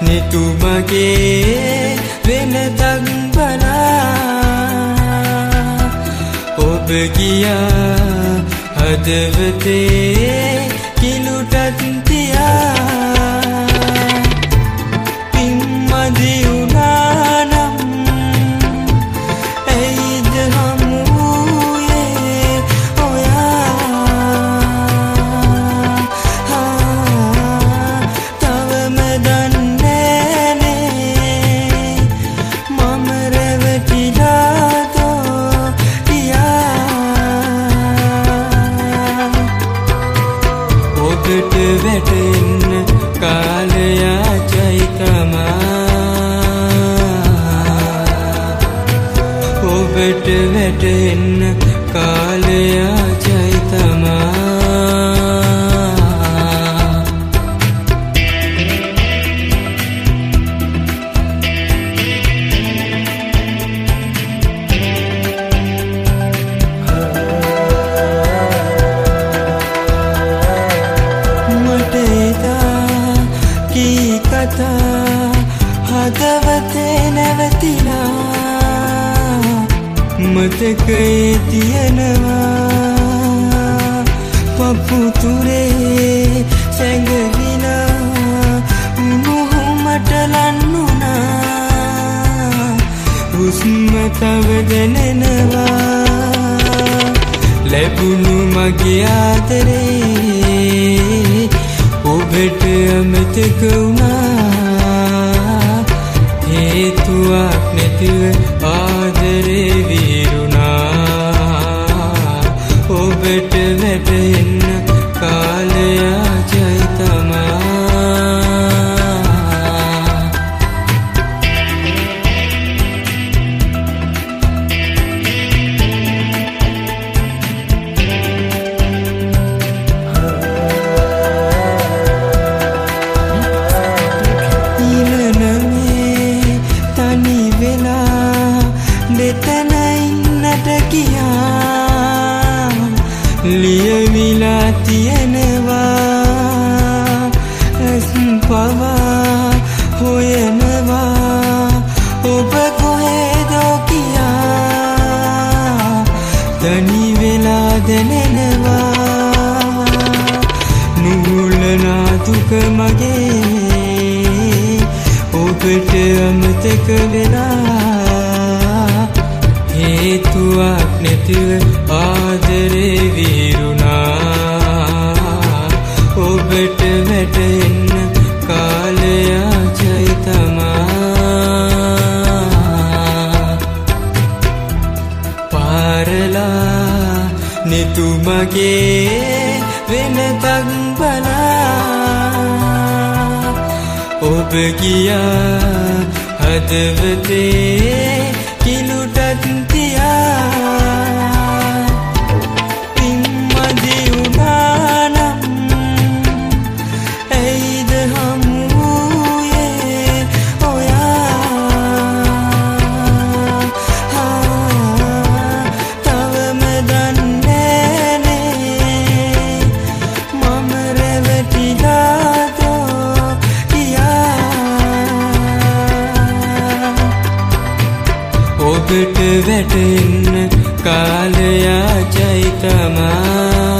නිතුමගේ වෙනතක් බලා ඔබ ගියා හදවතේ කිලුටත් තියා පින්මදි වුණා නම් ඇයිද හමුවේ ඔයා තවම දන්නේ නේ මම රැවටිලා ඔබට වැටෙන්න කාලයාචයි තමා ඔබට වැටෙන්න කාලයාචයි තමා හදවතේ නැවතිලා මතකයේ තියෙනවා පපුතුරේ සැඟවිලා උණුහුමට ලන්නුනා හුස්ම තව දැනෙනවා ලැබුණු මගේ ආදරේ ඔබට අමතක වුණා හේතුවක් නැතිව ආදරේ විරුණා ඔබට වැටෙන්න කාලයාචයි තමා දෙතන ඉන්නට ගියා ලියවිලා තියෙනවා ඇස් පවා හොයනවා ඔබ කොහෙදෝ ගියා තනි වෙලා දැනෙනවා නුහුලනා දුක මගේ ඔබට අමතක වෙලා හේතුවක් නැතිව ආදරේ විරුණා ඔබට වැටෙන්න කාලයාචයි තමා පාරලා නිතුමගේ වෙනතක් බලා ඔබ ගියා හදවතේ කිලුටත් තියා පින්මදි වුණා නම් ඇයිද හමුවේ ඔයා තවම දන්නේ නේ මම රැවටිලා ඔබට වැටෙන්න කාලයාචයි තමා